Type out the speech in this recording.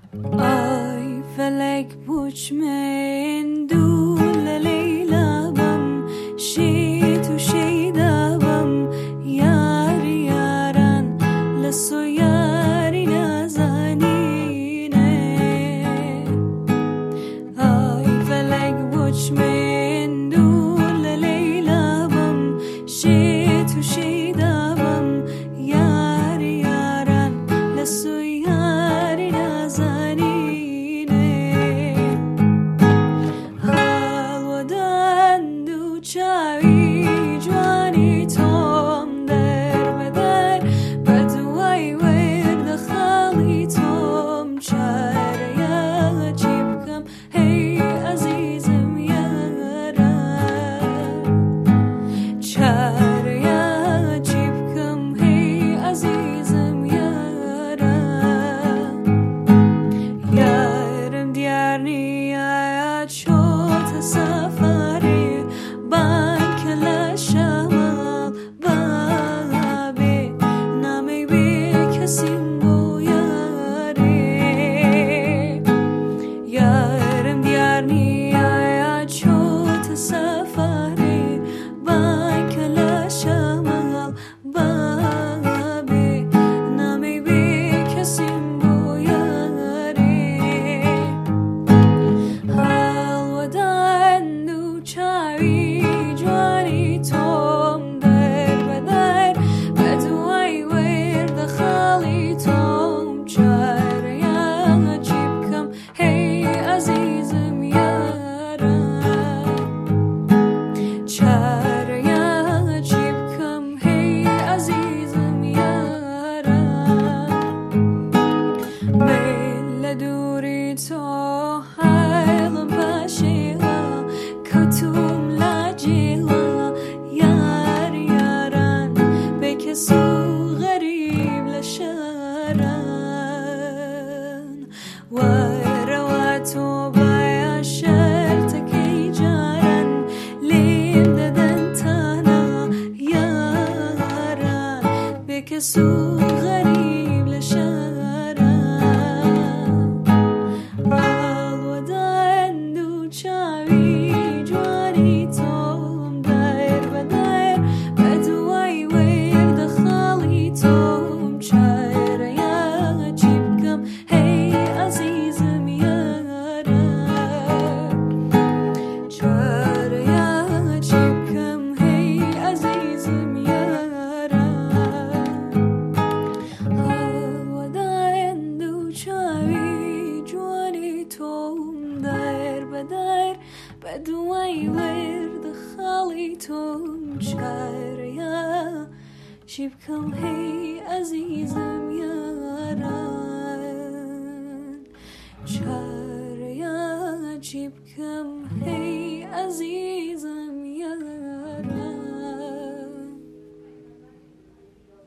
آی فلک پوچ من دول لیلا بم شی تو شیدا بم یاری یاران لسو یاری نازنینه آی فلک پوچ من دول لیلا بم شی تو شیدا بم یاری یاران لسو یاری نازنینه چاوی جوانی توم در بدر بدوی ورد خالی توم چاره چی بکم هی عزیزم یارا چاره چی بکم هی عزیزم یارا یارم دیار نیا چوت سفری بانک لشمال بابی نمی بی کسیم بو یاری یارم دیار نیا چوت سفری بانک لشمال بابی نمی بی کسیم بو یاری حال ودان دو چاوی توم در بدر بدوی ورد خالی توم چاره چی بکم هی عزیزم یارا چاره چی بکم هی عزیزم یارا میل دوری تو حیلم باشیلا کتوم لاجیلا سو غریب لشران وروات وبايا شرتكي جارن لين ددنتانا ياران بك سو غريب لشران الودان دو چاوي جواني توم داير بداير بدوي توم چاره چی بکم هی عزیزم یارا چاره چی بکم هی عزیزم یارا وداین دو چاوی جوانی توم در بدر بدوی ورد خالی توم چاره چی بکم هی عزیزم یاران چاره چی بکم هی عزیزم یاران